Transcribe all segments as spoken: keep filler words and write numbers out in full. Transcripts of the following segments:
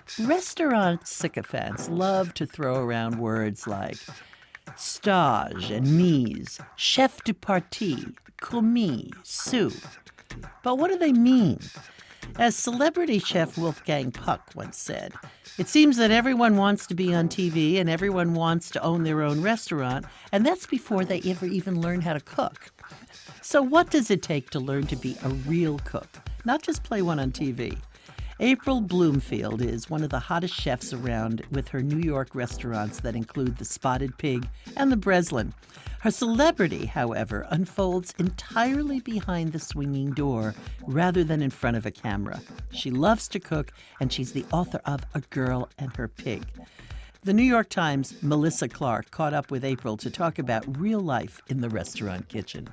Restaurant sycophants love to throw around words like stage and mise, chef de partie, commis, sous. But what do they mean? As celebrity chef Wolfgang Puck once said, it seems that everyone wants to be on T V and everyone wants to own their own restaurant, and that's before they ever even learn how to cook. So what does it take to learn to be a real cook, not just play one on T V? April Bloomfield is one of the hottest chefs around with her New York restaurants that include the Spotted Pig and the Breslin. Her celebrity, however, unfolds entirely behind the swinging door rather than in front of a camera. She loves to cook, and she's the author of A Girl and Her Pig. The New York Times' Melissa Clark caught up with April to talk about real life in the restaurant kitchen.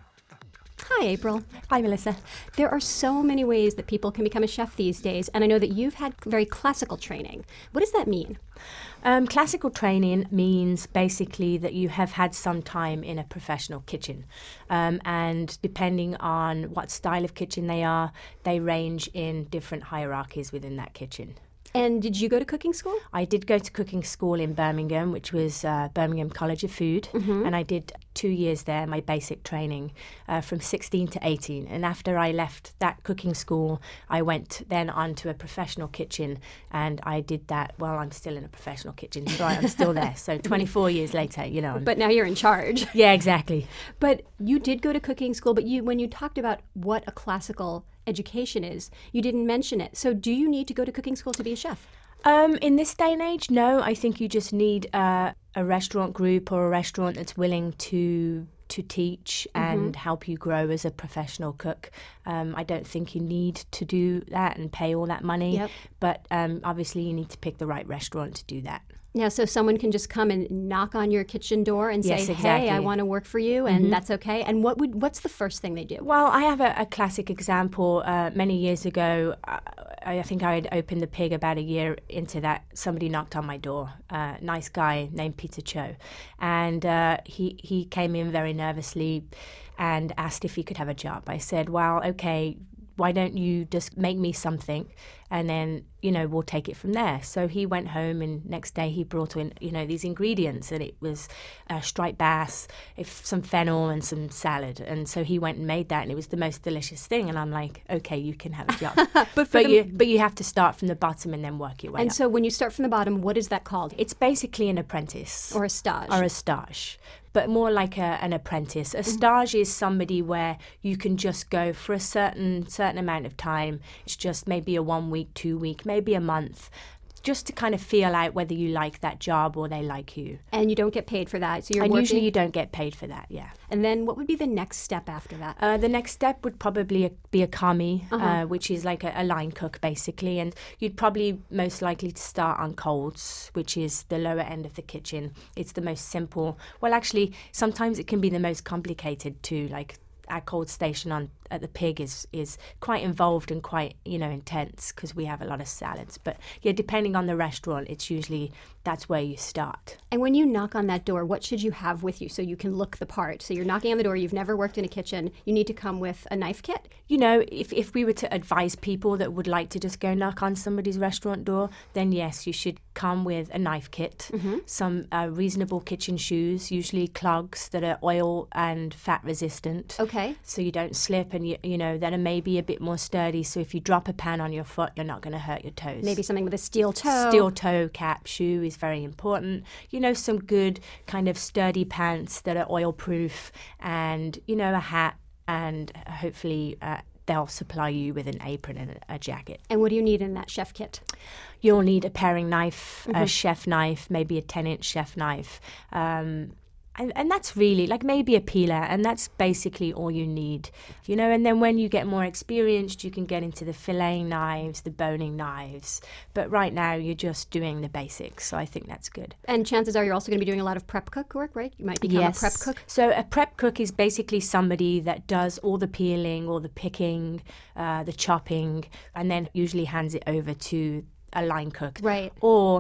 Hi, April. Hi, Melissa. There are so many ways that people can become a chef these days, and I know that you've had very classical training. What does that mean? Um, classical training means basically that you have had some time in a professional kitchen. Um, and depending on what style of kitchen they are, they range in different hierarchies within that kitchen. And did you go to cooking school? I did go to cooking school in Birmingham, which was uh, Birmingham College of Food, mm-hmm. and I did two years there, my basic training, uh, from sixteen to eighteen. And after I left that cooking school, I went then on to a professional kitchen, and I did that while I'm still in a professional kitchen, so I'm still there. So twenty-four years later, you know. But now you're in charge. Yeah, exactly. But you did go to cooking school, but you when you talked about what a classical education is, you didn't mention it. So do you need to go to cooking school to be a chef? Um, in this day and age, no. I think you just need uh, a restaurant group or a restaurant that's willing to to teach and mm-hmm. help you grow as a professional cook. Um, I don't think you need to do that and pay all that money, yep. but um, obviously you need to pick the right restaurant to do that. Now, so someone can just come and knock on your kitchen door and say, yes, exactly. hey, I want to work for you, and mm-hmm. that's okay. And what would what's the first thing they do? Well, I have a, a classic example. Uh, many years ago, uh, I think I had opened the Pig about a year into that. Somebody knocked on my door, a uh, nice guy named Peter Cho. And uh, he, he came in very nervously and asked if he could have a job. I said, well, okay, why don't you just make me something, and then, you know, we'll take it from there. So he went home, and next day he brought in, you know, these ingredients, and it was uh, striped bass, if, some fennel and some salad. And so he went and made that, and it was the most delicious thing. And I'm like, okay, you can have a job. but but, you, but you have to start from the bottom and then work your way and up. And so when you start from the bottom, what is that called? It's basically an apprentice. Or a stage. Or a stage. But more like a, an apprentice. A mm-hmm. stage is somebody where you can just go for a certain certain amount of time. It's just maybe a one week, two week, maybe a month, just to kind of feel out whether you like that job or they like you. And you don't get paid for that, so you're and working... usually you don't get paid for that, yeah. And then what would be the next step after that? Uh, the next step would probably be a commis, uh-huh. uh, which is like a, a line cook, basically. And you'd probably most likely to start on colds, which is the lower end of the kitchen. It's the most simple. Well, actually, sometimes it can be the most complicated too, like our cold station on at the Pig is is quite involved and quite, you know, intense because we have a lot of salads. But yeah, depending on the restaurant, it's usually that's where you start. And when you knock on that door, what should you have with you so you can look the part? So you're knocking on the door, you've never worked in a kitchen, you need to come with a knife kit? You know, if, if we were to advise people that would like to just go knock on somebody's restaurant door, then yes, you should come with a knife kit, mm-hmm. some uh, reasonable kitchen shoes, usually clogs that are oil and fat resistant. Okay. So you don't slip, and you, you know, that are maybe a bit more sturdy. So if you drop a pan on your foot, you're not going to hurt your toes. Maybe something with a steel toe. Steel toe cap shoe is very important. You know, some good kind of sturdy pants that are oil proof, and, you know, a hat, and hopefully uh, they'll supply you with an apron and a, a jacket. And what do you need in that chef kit? You'll need a paring knife, mm-hmm. a chef knife, maybe a ten-inch chef knife. Um, and, and that's really, like maybe a peeler, and that's basically all you need. You know, and then when you get more experienced, you can get into the filleting knives, the boning knives. But right now, you're just doing the basics, so I think that's good. And chances are you're also going to be doing a lot of prep cook work, right? You might become yes. a prep cook. So a prep cook is basically somebody that does all the peeling, all the picking, uh, the chopping, and then usually hands it over to a line cook. Right. Or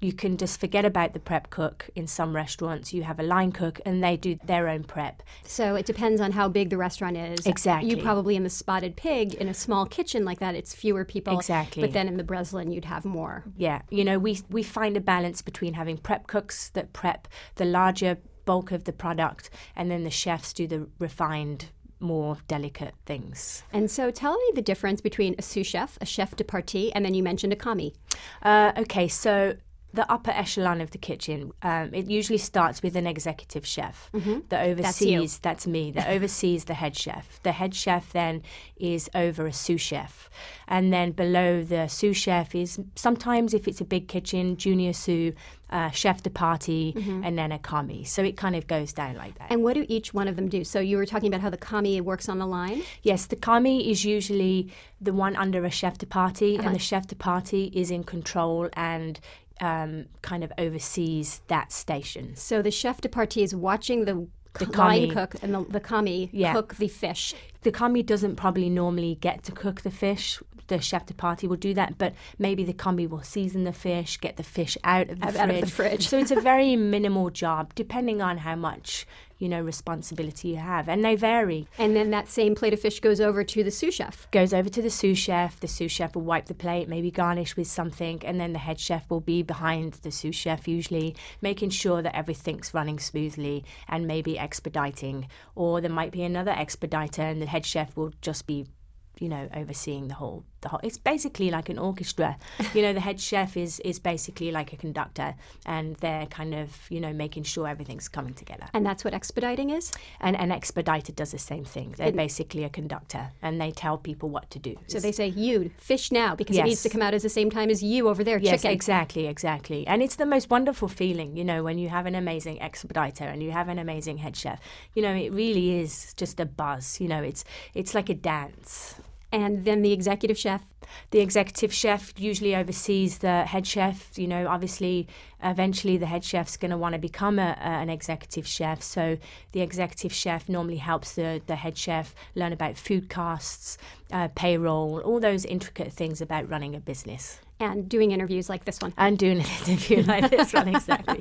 You can just forget about the prep cook in some restaurants. You have a line cook and they do their own prep. So it depends on how big the restaurant is. Exactly. You probably in the Spotted Pig, in a small kitchen like that, it's fewer people. Exactly. But then in the Breslin, you'd have more. Yeah. You know, we, we find a balance between having prep cooks that prep the larger bulk of the product, and then the chefs do the refined, more delicate things. And so tell me the difference between a sous chef, a chef de partie, and then you mentioned a commis. Uh, okay, so the upper echelon of the kitchen, um, it usually starts with an executive chef Mm-hmm. that oversees, That's you. that's me, that oversees the head chef. The head chef then is over a sous chef. And then below the sous chef is sometimes, if it's a big kitchen, junior sous, uh, chef de partie, Mm-hmm. and then a commis. So it kind of goes down like that. And what do each one of them do? So you were talking about how the commis works on the line. Yes, the commis is usually the one under a chef de partie, Uh-huh. and the chef de partie is in control and um, kind of oversees that station. So the chef de partie is watching the, The line commis. cook and the, the commis Yeah. cook the fish. The commis doesn't probably normally get to cook the fish. The chef de partie will do that, but maybe the commis will season the fish, get the fish out of the Out- fridge. out of the fridge. So it's a very minimal job, depending on how much, you know, responsibility you have, and they vary. And then that same plate of fish goes over to the sous chef. Goes over to the sous chef. The sous chef will wipe the plate, maybe garnish with something, and then the head chef will be behind the sous chef, usually making sure that everything's running smoothly and maybe expediting. Or there might be another expediter, and the head chef will just be, you know, overseeing the whole. The whole. It's basically like an orchestra. You know, the head chef is is basically like a conductor, and they're kind of, you know, making sure everything's coming together. And that's what expediting is? And an expediter does the same thing. They're And- basically a conductor, and they tell people what to do. So they say, you, fish now, because it Yes. needs to come out at the same time as you over there, Yes, chicken. exactly, exactly. And it's the most wonderful feeling, you know, when you have an amazing expediter and you have an amazing head chef. You know, it really is just a buzz. You know, it's it's like a dance. And then the executive chef. The executive chef usually oversees the head chef. You know, obviously, eventually the head chef's going to want to become a, a, an executive chef. So the executive chef normally helps the, the head chef learn about food costs, uh, payroll, all those intricate things about running a business. And doing interviews like this one. And doing an interview like this one, exactly.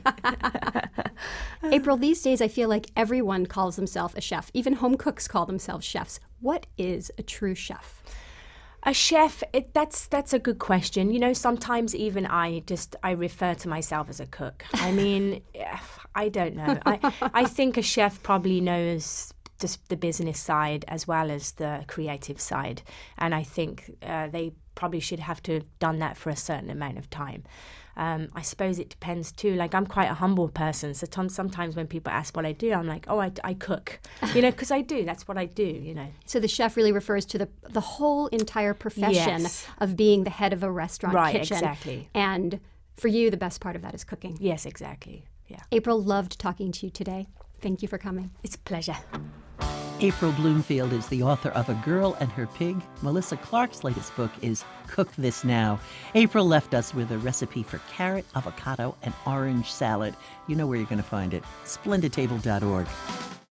April, these days I feel like everyone calls themselves a chef. Even home cooks call themselves chefs. What is a true chef? A chef, it, that's that's a good question. You know, sometimes even I just, I refer to myself as a cook. I mean, I don't know. I, I think a chef probably knows just the business side as well as the creative side. And I think uh, they probably should have to have done that for a certain amount of time. Um, I suppose it depends too. Like, I'm quite a humble person, so tom- sometimes when people ask what I do, I'm like, oh, I, I cook, you know, because I do. That's what I do, you know. So the chef really refers to the the whole entire profession Yes. of being the head of a restaurant Right, kitchen. exactly. And for you, the best part of that is cooking. Yes, exactly. Yeah, April, loved talking to you today. Thank you for coming. it's a pleasure. April Bloomfield is the author of A Girl and Her Pig. Melissa Clark's latest book is Cook This Now. April left us with a recipe for carrot, avocado, and orange salad. You know where you're going to find it. splendid table dot org.